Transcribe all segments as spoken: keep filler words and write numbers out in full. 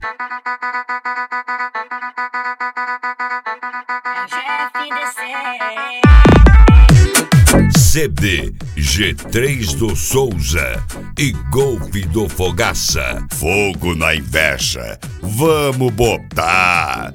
C D G três do Souza e Golf do Fogaça. Fogo na inveja, vamos botar.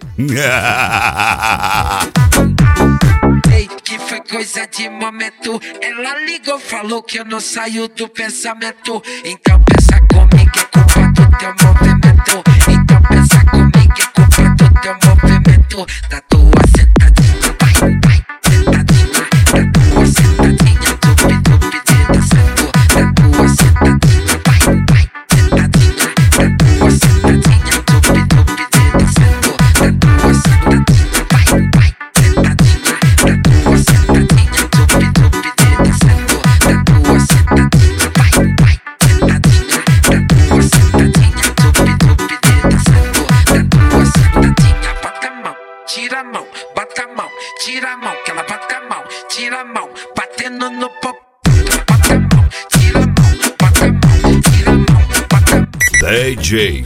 Ei, que foi coisa de momento. Ela ligou, falou que eu não saio do pensamento. Então pensa comigo, é culpa do teu movimento. Então pensa comigo, é culpa do teu movimento. Da tua sentadinha, vai, vai, sentadinha. Da tua sentadinha, tupi, tupi, descendo. Da tua sentadinha, vai, vai, sentadinha. Da tua sentadinha, tupi, tupi, descendo. Da tua sentadinha, vai, vai, sentadinha. Da tua sentadinha, tupi, tupi, descendo. Da tua sentadinha, vai, vai, sentadinha. Da tua sentadinha, tupi, tupi, descendo. Da tua sentadinha, bota a mão, tira a mão, bota a mão, tira a mão, que ela bota a mão, tira a mão, batendo no pop. Bota a mão, tira a mão, bota a mão, tira a mão, bota a mão. D J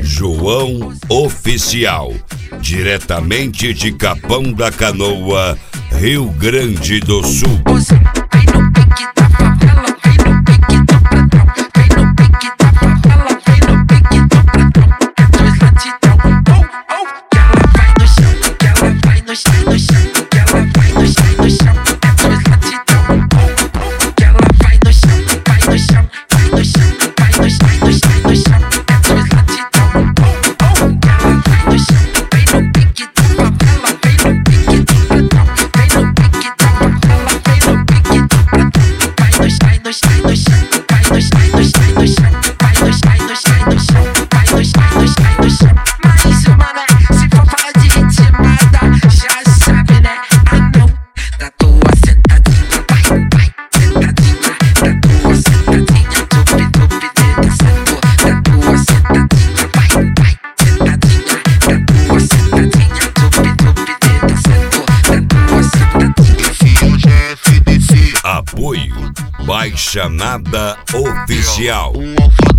João Oficial, diretamente de Capão da Canoa, Rio Grande do Sul. Vem no pique da favela, vem no pique do pratão. Vem no pique da favela, vem no pique do pratão. É dois latidão, oh, oh. Que ela vai no chão, que ela vai no chão, no chão. Que ela vai no chão, no chão. É dois latidão, oh, oh. Que ela vai no chão, vai no chão, vai no chão, vai no chão, no chão, no chão. É dois latidão, oh, oh. Que ela vai no chão, vem no pique da favela, vem no pique do pratão. Vem no pique da favela, vem no pique do pratão. Vai no chão, no chão, no chão. Vai no chão, no chão, no chão. Vai no chão, no chão, no chão. Vai no chão, no chão, no chão. Mas mané, se for falar de intimada, já sabe, né? Ah não, da tua sentadinha, vai, vai, sentadinha. Da tua sentadinha, tupi, tupi, descendo. Da tua sentadinha, vai, vai, sentadinha. Da tua sentadinha, tupi, tupi, descendo. Da tua sentadinha. Apoio Baixa Nada Oficial. Um